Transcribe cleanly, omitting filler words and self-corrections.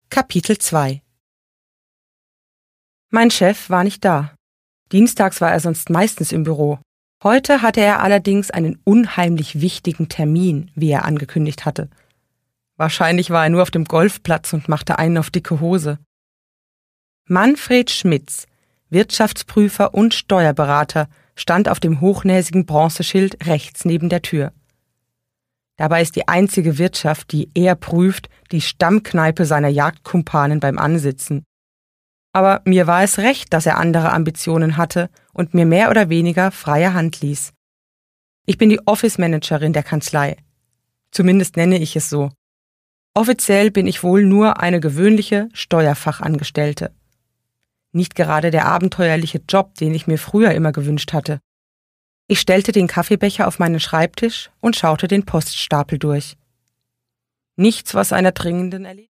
Kapitel 2 Mein Chef war nicht da. Dienstags war er sonst meistens im Büro. Heute hatte er allerdings einen unheimlich wichtigen Termin, wie er angekündigt hatte. Wahrscheinlich war er nur auf dem Golfplatz und machte einen auf dicke Hose. Manfred Schmitz, Wirtschaftsprüfer und Steuerberater, stand auf dem hochnäsigen Bronzeschild rechts neben der Tür. Dabei ist die einzige Wirtschaft, die er prüft, die Stammkneipe seiner Jagdkumpanen beim Ansitzen. Aber mir war es recht, dass er andere Ambitionen hatte und mir mehr oder weniger freie Hand ließ. Ich bin die Office-Managerin der Kanzlei. Zumindest nenne ich es so. Offiziell bin ich wohl nur eine gewöhnliche Steuerfachangestellte. Nicht gerade der abenteuerliche Job, den ich mir früher immer gewünscht hatte. Ich stellte den Kaffeebecher auf meinen Schreibtisch und schaute den Poststapel durch. Nichts, was einer dringenden Erledigung